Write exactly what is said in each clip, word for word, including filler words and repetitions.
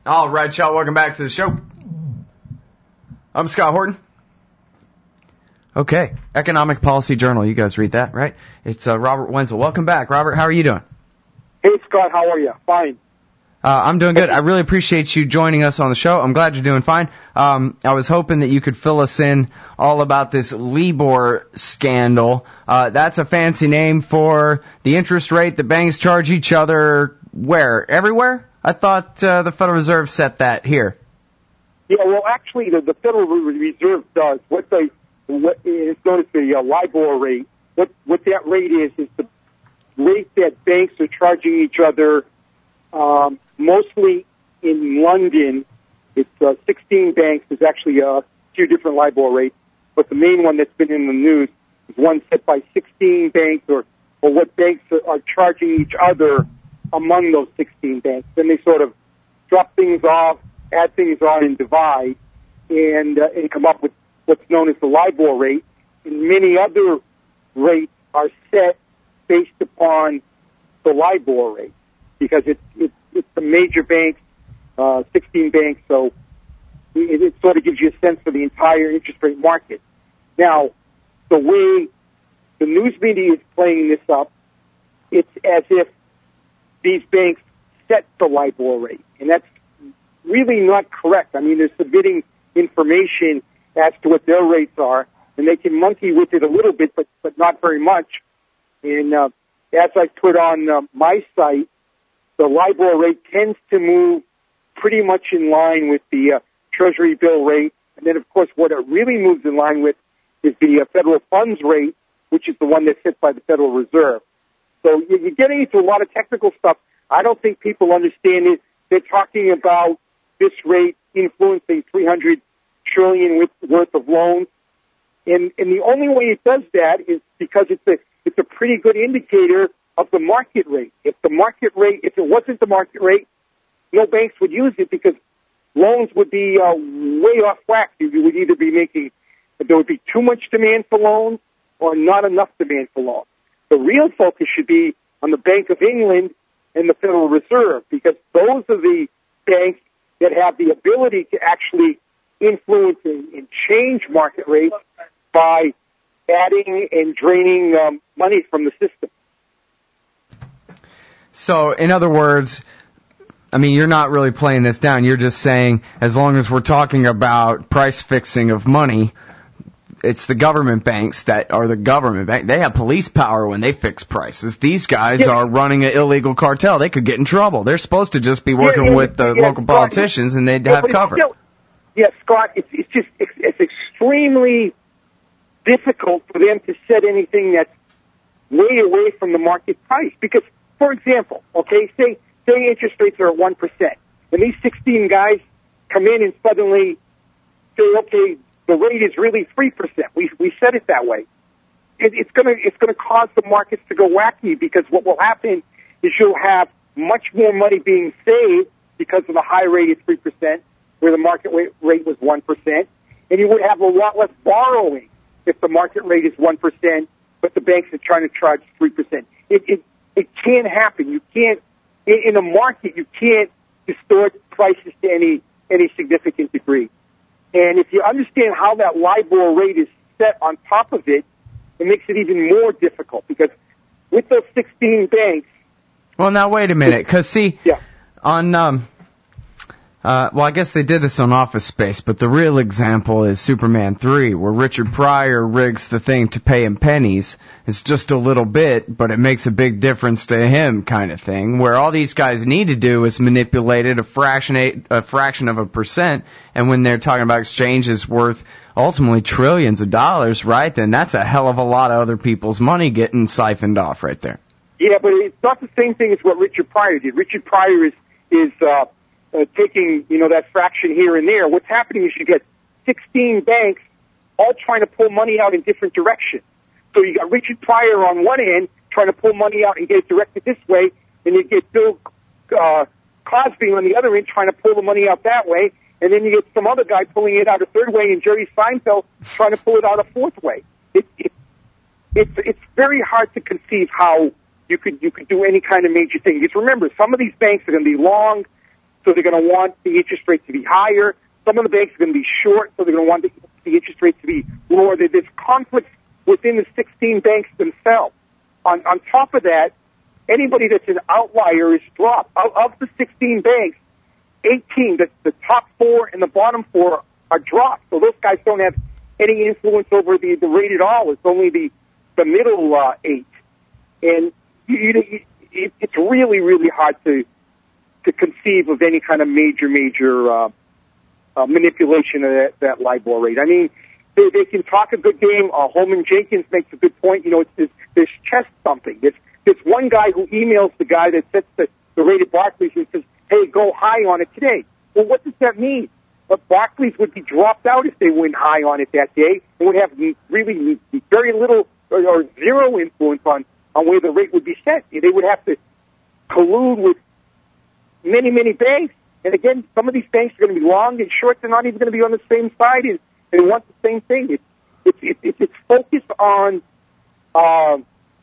All right, y'all, welcome back to the show. I'm Scott Horton. Okay, Economic Policy Journal. You guys read that, right? It's uh, Robert Wenzel. Welcome back. Robert, how are you doing? Hey, Scott, how are you? Fine. Uh, I'm doing good. I really appreciate you joining us on the show. I'm glad you're doing fine. Um, I was hoping that you could fill us in all about this LIBOR scandal. Uh, that's a fancy name for the interest rate that banks charge each other where? Everywhere? I thought uh, the Federal Reserve set that here. Yeah, well, actually, the, the Federal Reserve does. What they, what is known as the uh, LIBOR rate. What what that rate is is the rate that banks are charging each other. Um, mostly in London, it's uh, sixteen banks. There's actually a few different LIBOR rates, but the main one that's been in the news is one set by sixteen banks, or or what banks are, are charging each other among those sixteen banks. Then they sort of drop things off, add things on, and divide, and uh, and come up with what's known as the LIBOR rate. And many other rates are set based upon the LIBOR rate because it's it's, it's the major banks, uh, sixteen banks. So it, it sort of gives you a sense for the entire interest rate market. Now, the way the news media is playing this up, it's as if these banks set the LIBOR rate, and that's really not correct. I mean, they're submitting information as to what their rates are, and they can monkey with it a little bit, but, but not very much. And uh, as I put on uh, my site, the LIBOR rate tends to move pretty much in line with the uh, Treasury bill rate. And then, of course, what it really moves in line with is the uh, federal funds rate, which is the one that's set by the Federal Reserve. So you're getting into a lot of technical stuff. I don't think people understand it. They're talking about this rate influencing three hundred trillion dollars worth of loans. And, and the only way it does that is because it's a, it's a pretty good indicator of the market rate. If the market rate, if it wasn't the market rate, no banks would use it because loans would be uh, way off whack. You would either be making, there would be too much demand for loans or not enough demand for loans. The real focus should be on the Bank of England and the Federal Reserve because those are the banks that have the ability to actually influence and, and change market rates by adding and draining um, money from the system. So, in other words, I mean, you're not really playing this down. You're just saying as long as we're talking about price fixing of money, it's the government banks that are the government bank. They have police power when they fix prices. These guys yeah. are running an illegal cartel. They could get in trouble. They're supposed to just be working yeah, yeah, with the yeah, local Scott, politicians, and they'd yeah, have cover. Still, yeah, Scott, it's, it's just it's, it's extremely difficult for them to set anything that's way away from the market price. Because, for example, okay, say say interest rates are at one percent, and these sixteen guys come in and suddenly say, okay, the rate is really three percent. We we set it that way. It, it's gonna it's gonna cause the markets to go wacky because what will happen is you'll have much more money being saved because of the high rate at three percent, where the market rate was one percent, and you would have a lot less borrowing if the market rate is one percent, but the banks are trying to charge three percent. It it it can't happen. You can't in, in a market. You can't distort prices to any any significant degree. And if you understand how that LIBOR rate is set on top of it, it makes it even more difficult because with those sixteen banks. Well, now wait a minute, because see, yeah. on um, uh, well, I guess they did this on Office Space, but the real example is Superman three, where Richard Pryor rigs the thing to pay him pennies. It's just a little bit, but it makes a big difference to him, kind of thing. Where all these guys need to do is manipulate it a fraction, a fraction of a percent, and when they're talking about exchanges worth ultimately trillions of dollars, right? Then that's a hell of a lot of other people's money getting siphoned off right there. Yeah, but it's not the same thing as what Richard Pryor did. Richard Pryor is is uh, uh, taking, you know, that fraction here and there. What's happening is you get sixteen banks all trying to pull money out in different directions. So you got Richard Pryor on one end trying to pull money out and get it directed this way, and you get Bill uh, Cosby on the other end trying to pull the money out that way, and then you get some other guy pulling it out a third way, and Jerry Seinfeld trying to pull it out a fourth way. It, it, it's it's very hard to conceive how you could you could do any kind of major thing. Because remember, some of these banks are going to be long, so they're going to want the interest rate to be higher. Some of the banks are going to be short, so they're going to want the, the interest rate to be lower. There's conflicts within the sixteen banks themselves. On, on top of that, anybody that's an outlier is dropped. Of, of the sixteen banks, eighteen, the, the top four and the bottom four are dropped. So those guys don't have any influence over the, the rate at all. It's only the, the middle uh, eight. And you, you, it, it's really, really hard to to conceive of any kind of major, major uh, uh, manipulation of that, that LIBOR rate. I mean, they, they can talk a good game. Uh, Holman Jenkins makes a good point. You know, it's this, this chest thumping. There's, there's one guy who emails the guy that sets the, the rate at Barclays and says, hey, go high on it today. Well, what does that mean? But Barclays would be dropped out if they went high on it that day and would have really very little or, or zero influence on, on where the rate would be set. They would have to collude with many, many banks. And again, some of these banks are going to be long and short. They're not even going to be on the same side and, and want the same thing. It's, it's, it's, it's, it's focused on uh,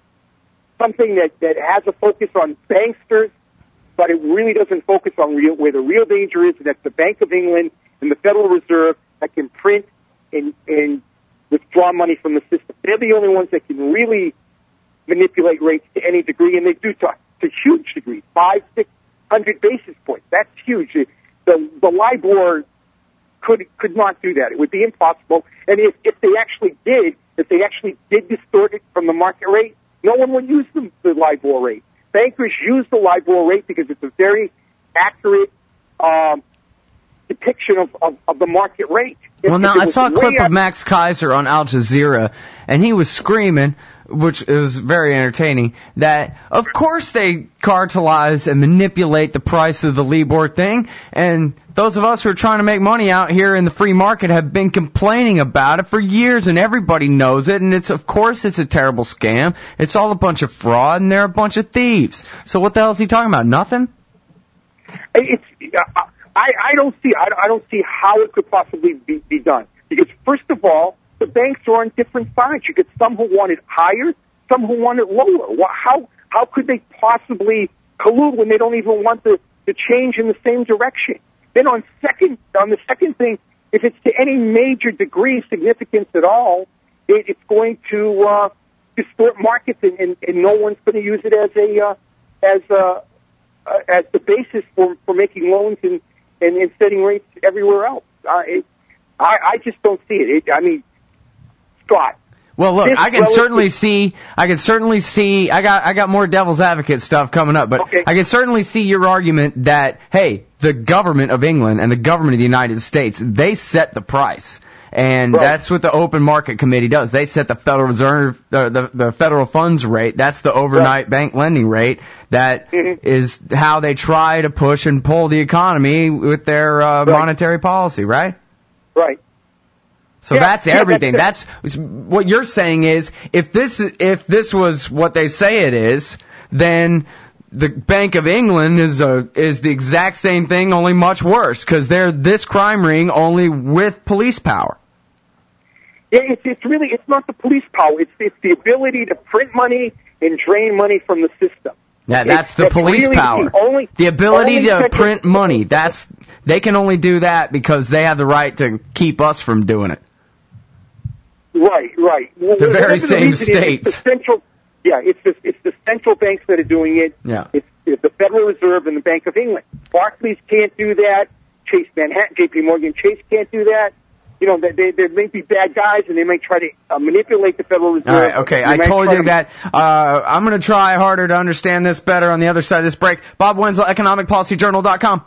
something that, that has a focus on banksters, but it really doesn't focus on real, where the real danger is, and that's the Bank of England and the Federal Reserve that can print and, and withdraw money from the system. They're the only ones that can really manipulate rates to any degree, and they do to, to huge degrees, five, six hundred basis points. That's huge. The, the LIBOR could could not do that. It would be impossible. And if, if they actually did, if they actually did distort it from the market rate, no one would use the, the LIBOR rate. Bankers use the LIBOR rate because it's a very accurate um, depiction of, of, of the market rate. If, well, now, I saw a clip of Max Kaiser on Al Jazeera, and he was screaming, which is very entertaining, that of course they cartelize and manipulate the price of the LIBOR thing, and those of us who are trying to make money out here in the free market have been complaining about it for years, and everybody knows it, and it's, of course, it's a terrible scam. It's all a bunch of fraud, and they're a bunch of thieves. So what the hell is he talking about? Nothing? It's, uh, I, I don't see, I, I don't see how it could possibly be, be done. Because first of all, the banks are on different sides. You get some who want it higher, some who want it lower. Well, how how could they possibly collude when they don't even want the, the change in the same direction? Then on second on the second thing, if it's to any major degree significance at all, it, it's going to uh, distort markets, and, and, and no one's going to use it as a uh, as a, uh, as the basis for, for making loans and, and, and setting rates everywhere else. Uh, it, I, I just don't see it. it I mean. Scott. Well, look, I can certainly see, I can certainly see, I got, I got more devil's advocate stuff coming up, but okay. I can certainly see your argument that, hey, the government of England and the government of the United States, they set the price. And right. That's what the Open Market Committee does. They set the Federal Reserve, uh, the, the federal funds rate. That's the overnight right. bank lending rate. That mm-hmm. is how they try to push and pull the economy with their, uh, right. monetary policy, right? Right. So yeah, that's yeah, everything. That's, that's what you're saying is if this if this was what they say it is, then the Bank of England is a is the exact same thing, only much worse, because they're this crime ring only with police power. Yeah, it's it's really it's not the police power. It's it's the ability to print money and drain money from the system. Yeah, that's it's, the police really power. The, only, the ability only to print money. That's they can only do that because they have the right to keep us from doing it. Right, right. Well, the very same states. It's the central, yeah, it's the, it's the central banks that are doing it. Yeah. It's, it's the Federal Reserve and the Bank of England. Barclays can't do that. Chase Manhattan, J P Morgan Chase can't do that. You know, they, they may be bad guys, and they may try to uh, manipulate the Federal Reserve. All right, okay, I totally dig that. Uh, I'm going to try harder to understand this better on the other side of this break. Bob Wenzel, economic policy journal dot com.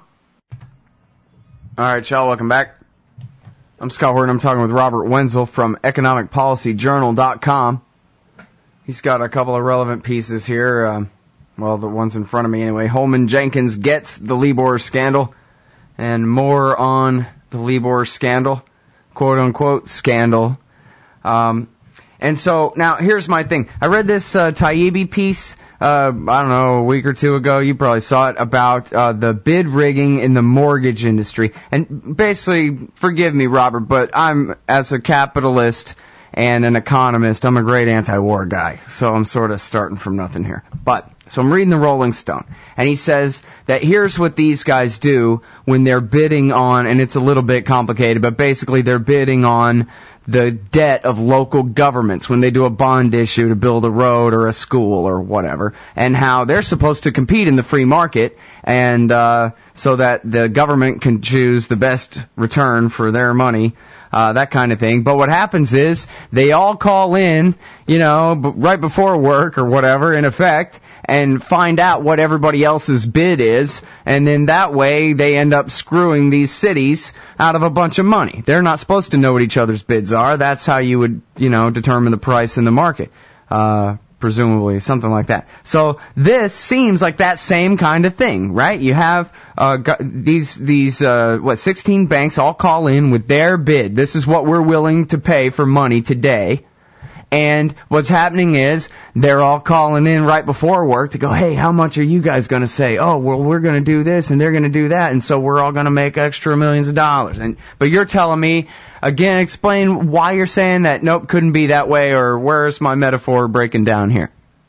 All right, y'all, welcome back. I'm Scott Horton. I'm talking with Robert Wenzel from economic policy journal dot com. He's got a couple of relevant pieces here. Um, well, the one's in front of me anyway. Holman Jenkins gets the LIBOR scandal, and more on the LIBOR scandal, quote unquote scandal. Um, and so now here's my thing. I read this uh, Taibbi piece. Uh, I don't know, a week or two ago, you probably saw it, about uh, the bid rigging in the mortgage industry. And basically, forgive me, Robert, but I'm, as a capitalist and an economist, I'm a great anti-war guy. So I'm sort of starting from nothing here. But So I'm reading the Rolling Stone, and he says that here's what these guys do when they're bidding on, and it's a little bit complicated, but basically they're bidding on the debt of local governments when they do a bond issue to build a road or a school or whatever, and how they're supposed to compete in the free market, and uh, so that the government can choose the best return for their money. Uh, that kind of thing. But what happens is they all call in, you know, b- right before work or whatever, in effect, and find out what everybody else's bid is, and then that way they end up screwing these cities out of a bunch of money. They're not supposed to know what each other's bids are. That's how you would, you know, determine the price in the market. Uh, presumably, something like that. So this seems like that same kind of thing, right? You have uh, got these these uh, what sixteen banks all call in with their bid. This is what we're willing to pay for money today. And what's happening is they're all calling in right before work to go, hey, how much are you guys going to say? Oh, well, we're going to do this and they're going to do that, and so we're all going to make extra millions of dollars. And but you're telling me, again, explain why you're saying that, nope, couldn't be that way, or where's my metaphor breaking down here?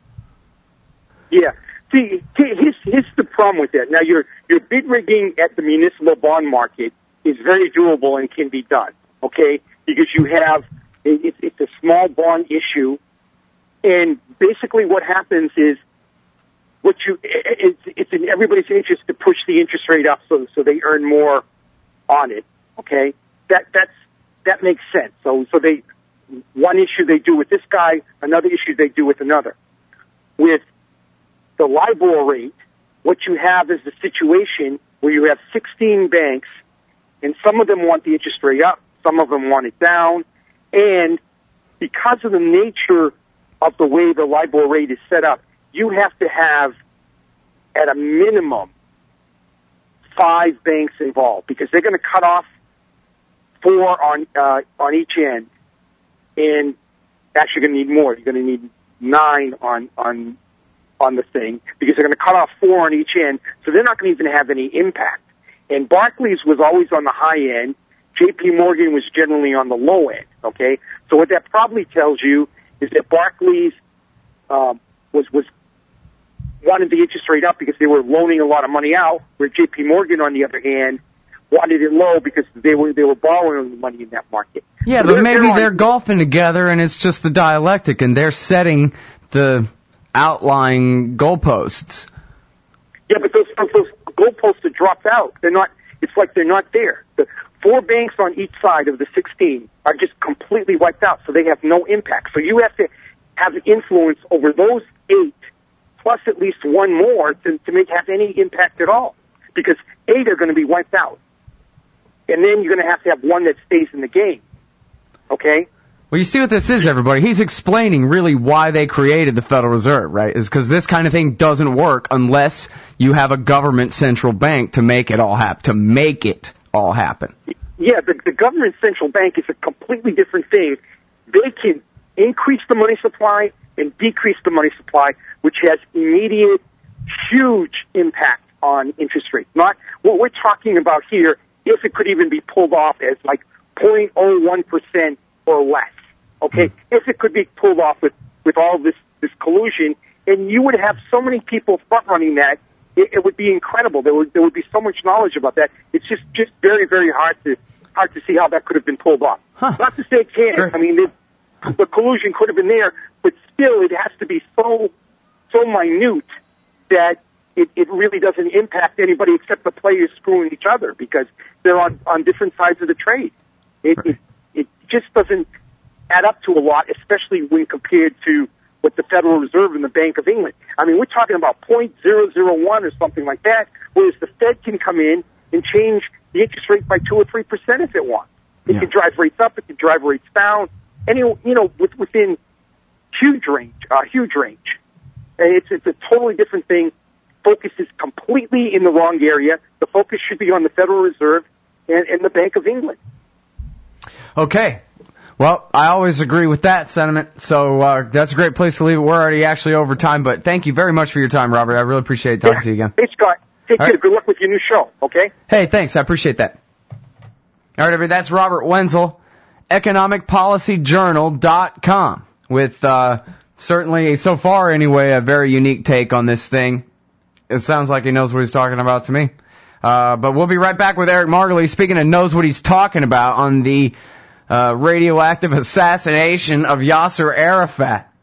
Yeah. See, here's, here's the problem with that. Now, your, your bid rigging at the municipal bond market is very doable and can be done, okay? Because you have, it, it's a small bond issue, and basically what happens is, what you, it's, it's in everybody's interest to push the interest rate up so, so they earn more on it, okay? That, that's, that makes sense. So, so they, one issue they do with this guy, another issue they do with another. With the LIBOR rate, what you have is the situation where you have sixteen banks, and some of them want the interest rate up, some of them want it down, and because of the nature of the way the LIBOR rate is set up, you have to have, at a minimum, five banks involved, because they're going to cut off four on uh, on each end, and actually going to need more. You're going to need nine on on on the thing, because they're going to cut off four on each end, so they're not going to even have any impact. And Barclays was always on the high end. J P Morgan was generally on the low end, okay? So what that probably tells you is that Barclays um, was, was wanted the interest rate up because they were loaning a lot of money out, where J P Morgan, on the other hand, wanted it low because they were they were borrowing money in that market. Yeah, so but they're, maybe they're, on, they're golfing together, and it's just the dialectic, and they're setting the outlying goalposts. Yeah, but those those goalposts are dropped out. They're not. It's like they're not there. The four banks on each side of the sixteen are just completely wiped out, so they have no impact. So you have to have influence over those eight, plus at least one more to, to make have any impact at all, because eight are going to be wiped out, and then you're going to have to have one that stays in the game. Okay. Well, you see what this is, everybody. He's explaining really why they created the Federal Reserve, right? Is because this kind of thing doesn't work unless you have a government central bank to make it all happen, to make it all happen. Yeah, the, the government central bank is a completely different thing. They can increase the money supply and decrease the money supply, which has immediate, huge impact on interest rates. Not what we're talking about here, if it could even be pulled off as like zero point zero one percent or less. Okay, if it could be pulled off with, with all this, this collusion, and you would have so many people front running that, it, it would be incredible. There would there would be so much knowledge about that. It's just, just very, very hard to hard to see how that could have been pulled off. Huh. Not to say it can't. Sure. I mean, the, the collusion could have been there, but still, it has to be so so minute that it, it really doesn't impact anybody except the players screwing each other, because they're on, on different sides of the trade. It, right. it it just doesn't add up to a lot, especially when compared to what the Federal Reserve and the Bank of England. I mean, we're talking about zero point zero zero one or something like that, whereas the Fed can come in and change the interest rate by two or three percent if it wants. It yeah. can drive rates up, it can drive rates down, any you know, within huge range, uh, huge range. And it's it's a totally different thing. Focus is completely in the wrong area. The focus should be on the Federal Reserve and, and the Bank of England. Okay. Well, I always agree with that sentiment, so uh, that's a great place to leave it. We're already actually over time, but thank you very much for your time, Robert. I really appreciate talking yeah. to you again. Hey, Scott. Take All care. right. Good luck with your new show, okay? Hey, thanks. I appreciate that. All right, everybody, that's Robert Wenzel, economic policy journal dot com, with uh, certainly, so far anyway, a very unique take on this thing. It sounds like he knows what he's talking about to me. Uh, but we'll be right back with Eric Margolis, speaking of knows what he's talking about, on the uh, radioactive assassination of Yasser Arafat.